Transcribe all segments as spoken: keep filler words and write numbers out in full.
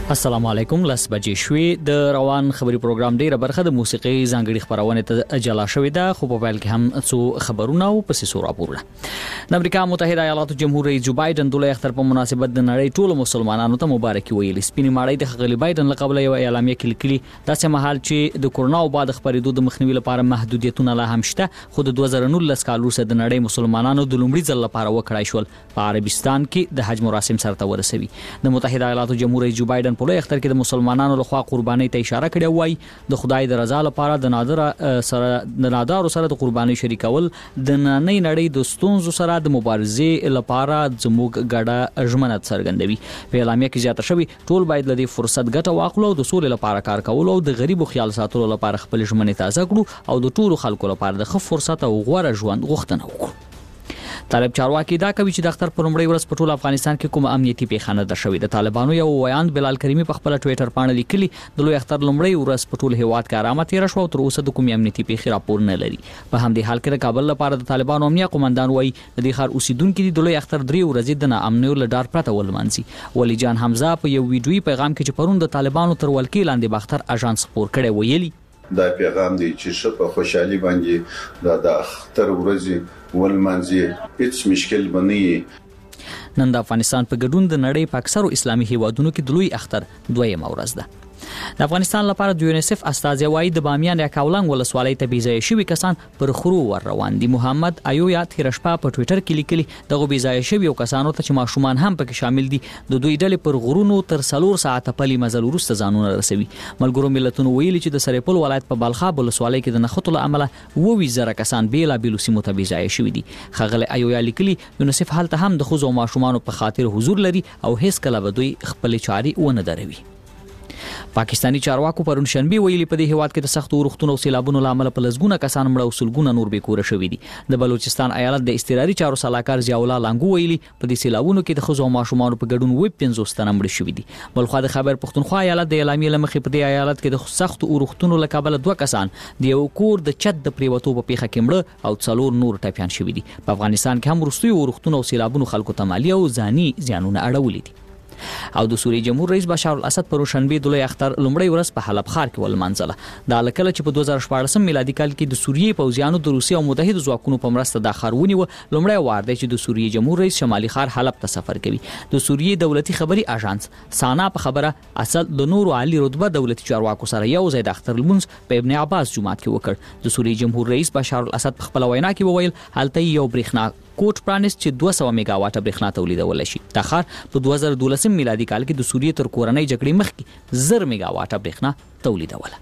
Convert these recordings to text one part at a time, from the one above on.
السلام علیکم. لاس بجې شوې د روان خبري پروګرام ډیره برخه د موسیقي ځانګړي خبرونه ته جلا شوې ده، خو په پیل کې هم څو خبرونه او پسې څو راپورونه. د امریکا متحده ایالاتو جمهور رئیس جو بایدن د لوی اختر په مناسبت د نړۍ ټولو مسلمانانو ته مبارکي ویلي. سپینې ماړی د خغلی بایدن له قبل یو اعلامیه کې لیکلي داسې مهال چې د کورونا او بعد خبرېدو د مخنیوي لپاره محدودیتونه لا هم شته، خو د دوه زره نولس کال وروسته د نړۍ مسلمانانو د لومړي ځل لپاره وکړای شول په عربستان کې د حج مراسم سره ورسوي. د متحده ایالاتو جمهور رئیس جو بایدن په لوی اختر کې د مسلمانانو لخوا قرباني ته اشاره کړې وای د خدای د رضا لپاره د نادر سره د نادارو سره د قرباني شریکول د نړۍ نړۍ د ستونزو سره د مبارزې لپاره زموږ ګډه ژمنه څرګندوي. په اعلامیه کې زیاته شوی ټول باید لدی فرصت ګټه واخلو او د سولې لپاره کار کول او د غریبو خیال ساتلو لپاره خپل ژمنې تازه کړو او د ټولو خلکو لپاره د ښه فرصت او غوړه ژوند غوښتنه وکړو. طالب چارواکي دا کوي چې د اختر پر لومړۍ ورځ په ټول افغانستان کې کوم امنیتي پیښه نه ده شوې. د طالبانو یو ویاند بلال کریمی په خپل ټوئیټر باندې لیکلي د لوی اختر لومړۍ ورځ په ټول هیواد کې آرامه تیر شو او تر اوسه د کوم امنیتي پیښې راپور نه لري. په همدې حال کې د کابل لپاره د طالبانو امنیه قومندان وایي د دې ښار اوسیدونکو د لوی اختر درې ورځې د ناامنۍ له ډار پرته ولمانځي. ولی جان حمزه په یو ویډیوي پیغام کې چې پرون د طالبانو تر ولکې لاندې باختر اژانس خبر کړي ویلي دا پیغام دی چې شپه خوشحالي باندې دا د اختر ورځې ولمانځي هیڅ مشکل بنئ. نن د افغانستان په ګډون د نړۍ په اکثرو اسلامي هیوادونو کې د لوی اختر دویمه ورځ ده. د افغانستان لپاره د یونیسف استازي وايي د بامیان یا کاولنګ ولسوالۍ ته بيځای شوي کسان پر خرو ور روان دي. محمد ایویا تیرشپا په ټوئیټر کې لیکلي دغه بيځای شوي کسانو ته چې ماشومان هم پکې شامل دي د دوی ډلې پر غرونو تر څلور ساعته پلي مزل وروسته ځانونه رسوي. ملګرو ملتونو ویلي چې د سرپل ولایت په بلخاب ولسوالۍ کې د نخښتو له امله اووه زره کسان بیلا بیلو سیمو ته بيځای شوي دي. خغل ایویا لیکلي یونیسف هلته هم د خزو ماشومان په خاطر حضور لري او هیڅ کله به دوی خپل چاري ونه دروي. پاکستانی چارواکو پرون شنبه ویلي په دې هیواد کې د سختو ورښتونو او سیلابونو لامل په لزګونه کسان مړه او سلګونه نور به کور شوي دي. د بلوچستان ایالت د استقراري چارو صلاحکار ضیاء الله لانګو ویلي په دې سیلابونو کې د خزو ماشومان په ګډون وې پنځوس تنه مړه شوي دي. بلخو د خبر پښتونخوا ایالت د اعلامیې لمخې په دې ایالت کې د سختو ورښتونو له کبله دوه کسان د یو کور د چت د پریوتو په پیښه کې مړه او څلور نور ټپيان شوي دي. په افغانستان کې هم وروستي ورښتونو او سیلابونو خلکو ته مالی او ځاني زیانونه اړولي دي. او د سوریې جمهور رئیس بشار الاسد پر شنبه د لوی اختر لومړی ورځ په حلب ښار کې ولمانځله. دا لکه چې په دوه زره شپاړس میلادي کال کې د سوریې پوځیانو د روسیې او متحده ځواکونو په مرسته د ښارونی و لومړی وار دی چې د سوریې جمهور رئیس شمالي ښار حلب ته سفر کوي. د سوریې دولتي خبري اژانس سانا په خبره اصل د نور عالی رتبه دولتي چارواکو سره یو ځای د اختر لمونځ په ابن عباس جومات کې وکړ. د سوریې جمهور رئیس بشار الاسد په خپل وینا کې وویل هلته یو برېښنا کوټ پرانس چې دوه سوه میگا واټه برېښنا تولیدول شي. د ښار په دوه زره دولس میلادي کال کې د سوریې تر کورنۍ جګړې مخکې زر میگا واټه برېښنا تولیدوله.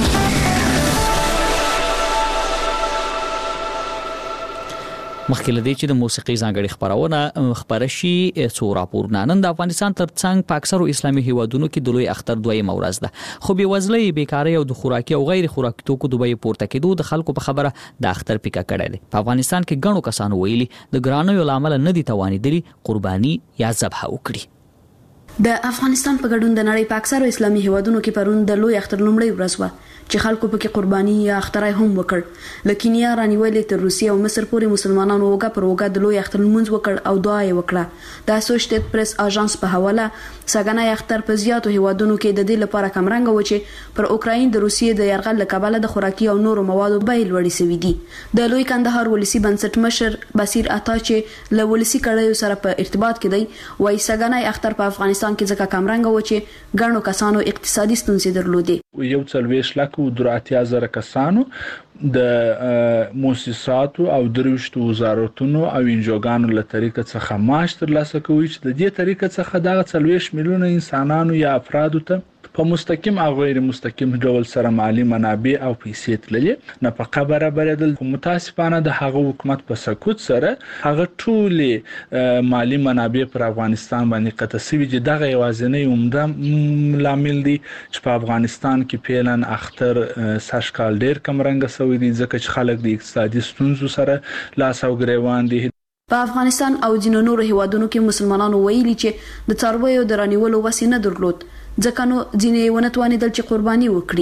مخکې لدی چې د موسیقي ځانګړي خبرونه خبره شي څو راپورونه. نن د افغانستان ترڅنګ په اکثرو اسلامي هیوادونو کې د لوی اختر دویمه ورځ ده، خو بې وزلۍ، بیکارۍ او د خوراکي او غیر خوراکي توکو د بیې پورته کېدو د خلکو په خبره د اختر پیکه کړی دی. په افغانستان کې ګڼو کسانو ویلي د ګرانیو له امله نه دي توانېدلي قرباني یا ذبح وکړي. د افغانستان په ګډون د نړۍ په اکثرو اسلامي هیوادونو کې پرون د لوی اختر لومړۍ ورځ و چې خلکو پکې قرباني یا اخترای هم وکړ. لکینیا رانیولې تر روسیې او مصر پورې مسلمانانو وګه پر وګه د لوی اختر لمونځ وکړ او دعا یې وکړه. د اسوسییټډ پریس اژانس په حواله سګنای اختر په زیاتو هیوادونو کې د دې لپاره کمرنګ و چې پر اوکراین د روسیې د یرغل له کبله د خوراکي او نورو موادو بیې لوړې شوې دي. د لوی کندهار ولسی بنسټ مشر بصیر عطا چې له ولسی کړیو سره په ارتباط کې دی وایي سګنای اختر په افغانستان کې ځکه کمرنګ و چې ګڼو کسانو اقتصادي ستونزې درلودې. یو څلوېښت لکه دراتیا زره کسانو د مؤسساتو او دروشتو وزارتونو او انجوګانو له طریقه څخه معاش ترلاسه کوي چې د دې طریقه څخه دغه څلوېښت میلیونه انسانانو یا افرادو ته په مستقیم او غیر مستقیم ډول سره مالی منابع او پیسې تللې نفقه برابرېدل. متاسفانه د هغه حکومت په سکوت سره هغه ټولې مالی منابع پر افغانستان باندې قطع شوي چې دغه یوازینی عمده لامل دی چې په افغانستان کې پیلن اختر سږ کال ډېر کمرنګه شوی دی ځکه چې خلک د اقتصادي ستونزو سره لاس او ګریوان دي. په افغانستان او ځینو نورو هیوادونو کې مسلمانانو ویلي چې د څارویو د رانیولو وس نه درلود ځکه نو ځینې ونه توانېدل چې قرباني وکړي.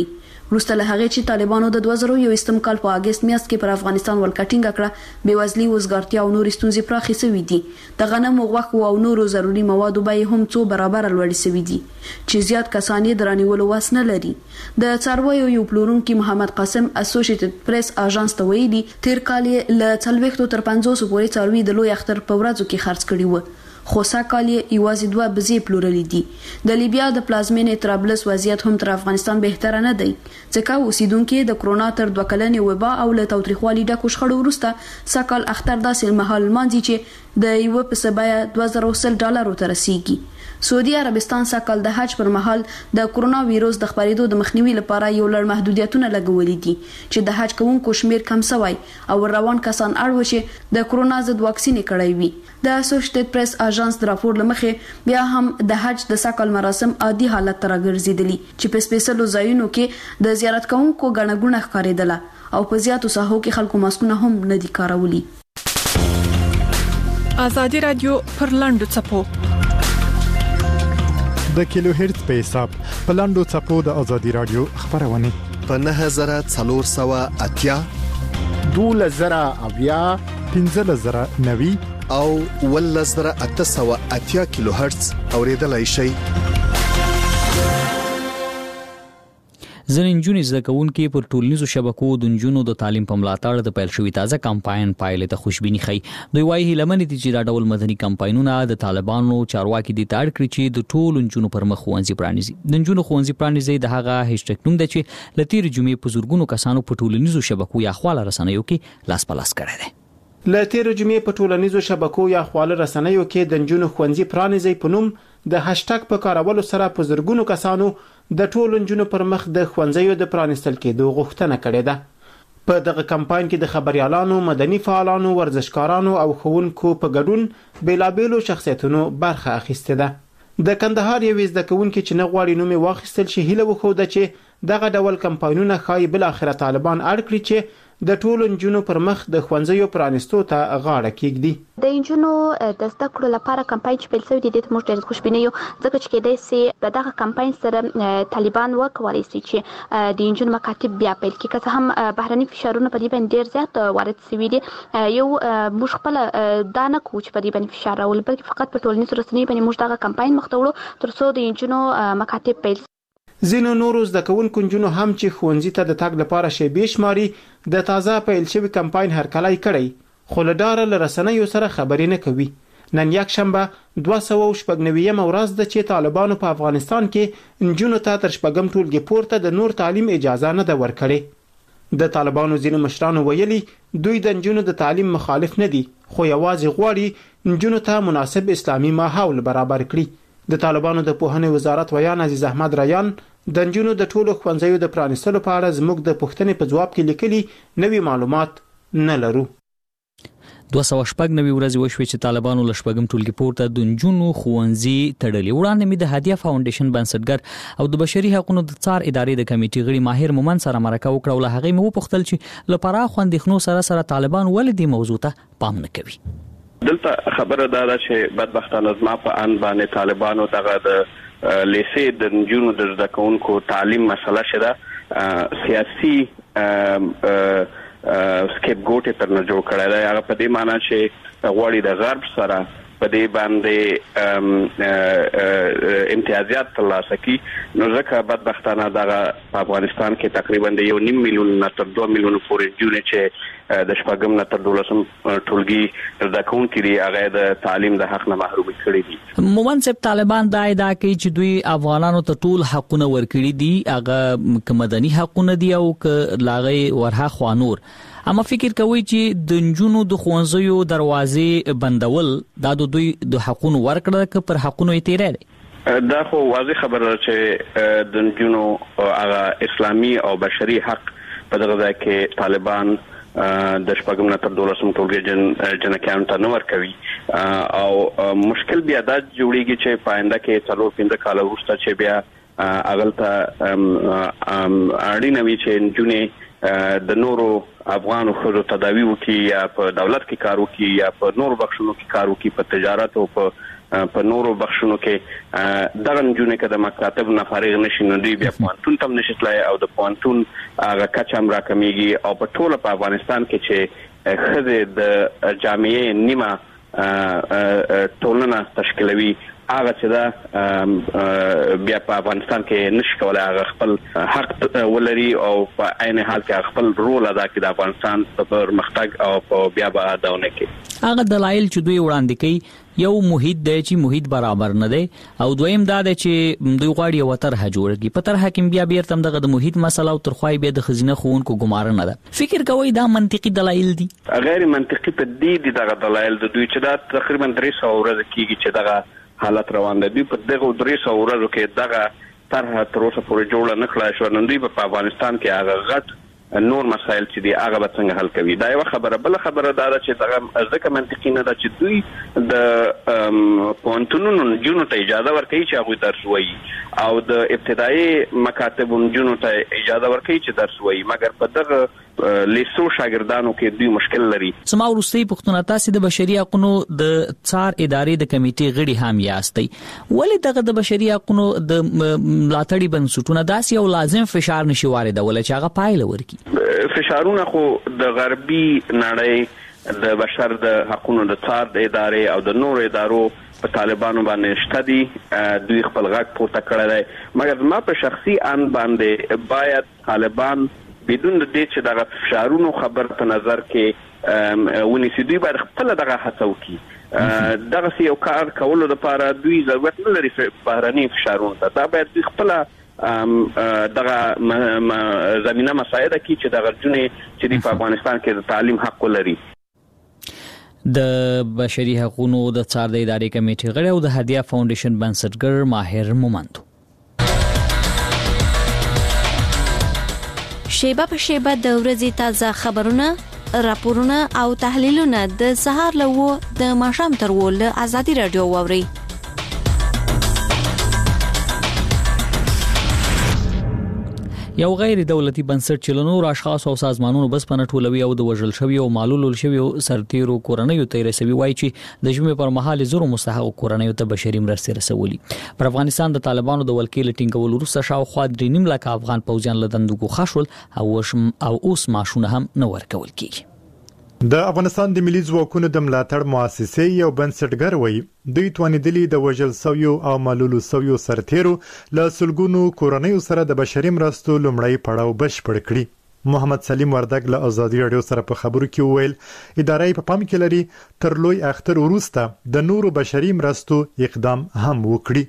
وروسته له هغې چې طالبانو د دوه زره یوویشتم کال په اگست میاشت کې پر افغانستان ولکټینګ کړه بېوزلي وزګارتیا او نورې ستونزې پراخې شوې دي د غنمو غوښو او نورو ضروري موادو بیې هم څو برابره لوړې شوې دي چې زیات کسان یې د رانیولو وس نه لري د څارویو یو پلورونکي محمد قاسم اسوسییټډ پریس اژانس ته ویلي تیر کال یې له څلوېښتو تر پنځوسو پورې څاروي د لوی اختر په ورځو کې خرڅ کړي وو خو ساکال یوازې دوه بزې پلورلې دي د لیبیا د پلازمینې طرابلس وضعیت هم تر افغانستان بهتره نه دی ځکه اوسیدونکو د کرونا تر دوه کلنې وبا او له تاوتریخوالي ډکو شخړو وروسته ساکال اختر داسې مهال مانځي چې د یو په سبا دوه زره ډالرو ته رسیدي سعودي عربستان ساکال د حج پر مهال د کرونا وایروس د خپرېدو د مخنیوي لپاره یو لړ محدودیتونه لګولې دي چې د حج کوونکو شمیر کم شوی او روان کسان اړ وشي د کرونا ضد واکسین کړی وي د اسوسییټډ پریس اژانس د راپور لمخې بیا هم د حج د ساکال مراسم عادي حالت ته راګرځېدلي چې په سپیشلو ځایونو کې د زیارت کوونکو غڼه غونه ښکارېدله او په زیاتو ساحو کې خلکو ماسکونه هم نه دي کارولي ازادي رادیو پر لاندو چپو د کیلو هرتز په حساب په لاندو چپو د ازادي رادیو خبرونه په نه هزار څلور سوه اتیا دوله زره اویا پنځه زره نوي او ول زره اته سوه اتیا کیلو هرتز اوریدلای شي ځینې نجونې زده کوونکي پر ټولنیزو شبکو د نجونو د تعلیم په ملاتړ د پیل شوي تازه کمپاین پایلې ته خوشبیني ښیي. دوی وایي هیله مند دي چې دا ډول مدني کمپاینونه د طالبانو چارواکي دې ته اړ کړي چې د ټولو نجونو پر مخ ښوونځي پرانیزي. د نجونو ښوونځي پرانیزي د هغه هیشټیګ نوم دی چې له تېرې جمعې په زرګونو کسانو په ټولنیزو شبکو یا خواله رسنیو کې لاس په لاس کړی دی. له تېرې جمعې په ټولنیزو شبکو یا خواله رسنیو کې د نجونو ښوونځي پرانیزي په نوم د هاشټګ په کارولو سره په زرګونو کسانو د ټولو نجونو پر مخ د ښوونځیو د پرانیستل کېدو غوښتنه کړې ده. په دغه کمپاین کې د خبريالانو، مدني فعالانو، ورزشکارانو او ښوونکو په ګډون بیلابېلو شخصیتونو برخه اخیسته ده. د کندهار یو زده کوونکي چې نه غواړي نوم واخیستل شي هیله وښوده چې دغه ډول کمپاینونه ښایي بل اخر طالبان اړ کړي چې د ټولو نجونو پر مخ د ښوونځیو پرانیستو ته غاړه کېږدي. د نجونو د زده کړو لپاره کمپاین چې پیل شوی دی د موږ ډېر خوشبینه یو ځکه چې کېدای شي په دغه کمپاین سره طالبان وکولای شي چې د نجونو مکاتب بیا پیل کړي که هم بهرني فشارونه په دې باندې ډېر زیات وارد شوي دي. یو موږ خپل دا نه کوو چې په دې باندې فشار راولو بلکې فقط په ټولنیزو رسنیو باندې موږ دغه کمپاین مخ ته وړو تر څو د نجونو مکاتب پیل. ځینو نورو زده کوونکو نجونو هم چې ښوونځي ته د تګ لپاره شیبې شماري د تازه پیل شوي کمپاین هرکلی کړی خو له ډاره له رسنیو سره خبرې نه کوي. نن یک شنبه دوه سوه شپږ نوېمه ورځ ده چې طالبانو په افغانستان کې نجونو ته تر شپږم ټولګي پورته د نور تعلیم اجازه نه ده ورکړې. د طالبانو ځینو مشرانو ویلي دوی د نجونو د تعلیم مخالف نه دي خو یوازې غواړي نجونو ته مناسب اسلامي ماحول برابر کړي. د طالبانو د پوهنې وزارت ویان عزیز احمد ریان د نجونو د ټولو ښوونځیو د پرانیستلو په اړه زموږ د پوښتنې په جواب کې لیکلي نوي معلومات نه لرو. دوه سوه شپږ نوي ورځې وشوې چې طالبانو له شپږم ټولګي پورته د نجونو ښوونځي تړلي. وړاندې مې د هدیه فاونډیشن بنسټګر او د بشري حقوقو د څار ادارې د کمیټې غړي ماهر مومن سره مرکه وکړه او له هغې مې وپوښتل چې له پراخو اندېښنو سره سره طالبان ولې دې موضوع ته پام نه کوي. دلته خبره دا ده چې بدبختانه زما په ان باندې طالبانو دغه د لیسې د نجونو د زده کوونکو تعلیم مسله شته سیاسي سکیپ ګوټ تر نه جوړ کړی دی. هغه په دې معنی چې غواړي د غرب سره په دې باندې امتیازات ترلاسه کړي نو ځکه بدبختانه دغه په افغانستان کې تقریبا د یو نیم میلیون نه تر دوه میلیونو پورې نجونې چې د شپږم نه تر دولسم ټولګي زده کوونکي دي هغه د تعلیم د حق نه محروم کړي دي. مومن صاحب طالبان دا ادعا کوي چې دوی افغانانو ته ټول حقونه ورکړي دي هغه که مدني حقونه دي او که لاغې ورها خوا نور. اما فکر کوي چې د نجونو د ښوونځیو دروازې بندول دا د دوی د حقونو ورکړه که پر حقونو یې تیری دی؟ دا خو واضح خبره چې د نجونو هغه اسلامي او بشري حق په دغه ځای کې طالبان د شپږم نه تر دولسم ټولګي جن جنکیانو ته نه ورکوي او مشکل بیا دا جوړیږي چې په آینده کې څلور پنځه کاله وروسته چې بیا اغلته اړینه وي چې نجونې د نورو افغانو خزو تداوی وکي یا په دولت کې کار وکي یا په نورو بخښونو کې کار وکي په تجارت او په په نورو بخښونو کې دغه نجونې کده مکاتب نه فارغ نشي نو دوی بیا پوانتون تم نشي تلای او د پوانتون هغه کچم راکمیږي او په ټوله په افغانستان کې چې خزه د جامعې نیمه ټولنه تشکیلوي هغه چې دا بیا په افغانستان کې نشي کولای هغه خپل حق ولري او په عین حال کې خپل رول ادا کړي د افغانستان په پرمختګ او په بیا به اداونه کې هغه دلایل چې دوی وړاندې کوي یو محیط دی چې محیط برابر نه دی او دویم دا دی چې دوی غواړي یو طرحه جوړ کړي په طرحه کې بیا بیرته دغه د محیط مسله او ترخوای بیا د خزینه خوونکو ګمارنه نه ده فکر کوي دا منطقي دلایل دي غیر منطقي په دې دي دغه دلایل د دوی چې دا تقریبا درې سوه ورځې کېږي چې دغه حالت روان دی په دغه درې سوه ورځو کې دغه طرحه تر اوسه پورې جوړه نه کړای شو نو دوی په افغانستان کې هغه غټ نور مسائل چې دی هغه به څنګه حل کوي دا یو خبره بل خبره دا ده چې دغه ځکه منطقي نه ده چې دوی د پوهنتونونو نجونو ته اجازه ورکوي چې هغوی درس ووایي او د ابتدایي مکاتبو نجونو ته اجازه ورکوي چې درس ووایي مګر په دغه لیسو شاګردانو کې دوی مشکل لري. سما وروستۍ پوښتنه تاسو د بشري حقوقو د څار ادارې د کمیټې غړي هم یاستئ ولې دغه د بشري حقوقو د ملاتړي بنسټونه داسې یو لازم فشار نشي واردول چې هغه پایله ورکړي؟ فشارونه خو د غربي نړۍ د بشر د حقوقو د څار د ادارې او د نورو ادارو په طالبانو باندې شته دي دوی خپل غږ پورته کړی دی مګر ما په شخصي ان باندې باید طالبان بدون د دې چې دغه فشارونو خبر په نظر کې ونیسي دوی باید خپل دغه هڅه وکړي دغه یو کار کولو لپاره دوی ضرورت نه لري بهرني فشارونو ته دا باید دوی خپل دغه زمينه مساعده کړي چې دغه جنې چې په افغانستان کې د تعلیم حق لري. د بشري حقوقو د څار د ادارې کمیټې غړی او د هدیه فاونډیشن بنسټګر ماهر مومند شیبه په شیبه د ورځې تازه خبرونه راپورونه او تحلیلونه د سهار له و د ماښام تر و له ازادي رادیو واوري یو غیر دولتي بنسټ چې له نورو اشخاصو او سازمانونو بس پنه ټولوي او د وژل شوی او معلول شوی سرتیرو کورنیو ته رسوي وایي چې د جمعې پر مهال زرو مستحق کورنیو ته بشري مرستې رسولي. پر افغانستان د طالبانو د ولکې ټینګول وروسته شاوخوا درې نیم لک افغان پوځیان له دندو خښول او او اوس ماشونه هم نه ورکول کیږي. د افغانستان د ملي ځواکونو د ملاتړ مؤسسې یو بنسټګر وایي دوی توانیدلي د وژل سویو او معلولو سویو سرتیرو له سلګونو کورنیو سره د بشري مرستو لومړی پړاو بشپړ کړي. محمد سلیم وردګ له ازادي رادیو سره په خبرو کې وویل ادارې په پام کې لري تر لوی اختر وروسته د نورو بشري مرستو اقدام هم وکړي.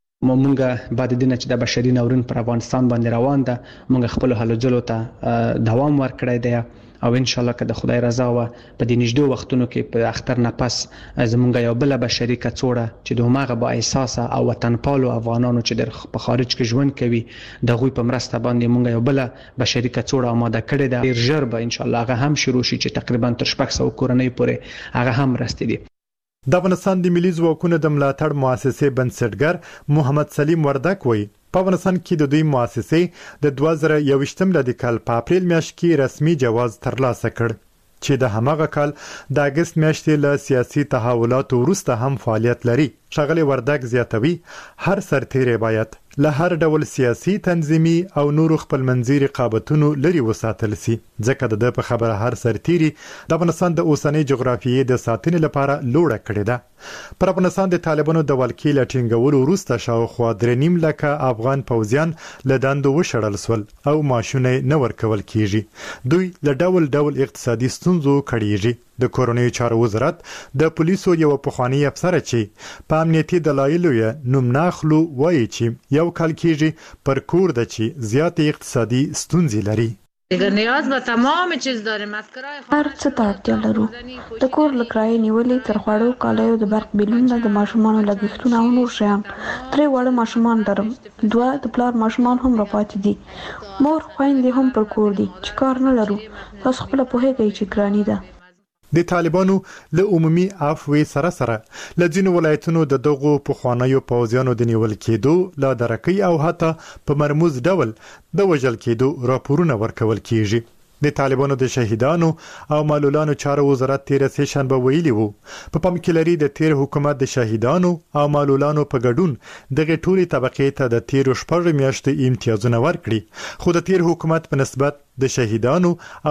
مونږه بعد دینه چې د بشري ناورین پر افغانستان باندې روان ده مونږ خپل هلو جلو ته دوام ورکړی دی او ان شاء الله که د خدای رضا و په دې نږدې وختونو کې په اختر نه پس زمونږ یو بل بشري کڅوړه چې د هماغه با احساس او وطنپالو افغانانو چې د په خارج کې ژوند کوي د غوي په مرسته باندې مونږ یو بل بشري کڅوړه آماده کړې ده ډیر ژر به ان شاء الله هغه هم شروع شي چې تقریبا تر شپږ سوه کورنۍ پورې هغه هم رسیدي دي. د افغانستان د ملي ځواکونو د ملاتړ مؤسسې بنسټګر محمد سلیم وردګ وایي په افغانستان کې د دوی مؤسسې د دوه زره یوویشتم لدی کال په اپریل میاشت کې رسمي جواز ترلاسه کړ چې د هماغه کال د اگست میاشتې له سیاسي تحولاتو وروسته هم فعالیت لري. ښاغلی وردګ زیاتوي هر سرتیری باید له هر ډول سیاسي تنظیمي او نورو خپلمنځي رقابتونو لري وساتل سي ځکه د په خبره هر سرتیری د افغانستان د اوسنۍ جغرافیې د ساتنې لپاره لوړه کړې ده. پر افغانستان د طالبانو د ولکې لټینګولو وروسته شاوخوا درې نیم لکه افغان پوځیان له دندو وشړل سول او ماشونه نه ورکول کیږي. دوی له ډول ډول اقتصادي ستونزو کړيږي. د کورونی چارو وزارت د پولیسو یو پخوانی افسر چې په امنیتي دلایلو یې نوم ناخلو وایي چې یو کال کېږي پر کور د چې زیات اقتصادي ستونزې لري. نیاز به تمام چیز داریم از کرای هر څه ته اړتیا لرو د کور لکرای نیولې تر خوړو کالیو د برق بیلونه د ماشومان لګښتونه او نور شیان ترې وړه ماشومان لرم دوه د پلار ماشومان هم راپاتې دي مور خويندې هم پر کور دي چې کار نه لرو تاسو خپل په هغه چې ګرانی ده. د طالبانو له عمومي عفوې سره سره له ځینو ولایتونو د دغو پخوانیو پوځیانو د نیول کېدو لا درکې او حتی په مرموز ډول د وژل کېدو راپورونه ورکول کیږي. د طالبانو د شهیدانو او معلولانو چارو وزارت تیر سه شنبه ویلي وو په پام کې لري د تیر حکومت د شهیدانو او معلولانو په ګډون دغه ټولي طبقې ته د تیر شپږ میاشتې امتیازونه ورکړي خو د تیر حکومت په نسبت د شهیدانو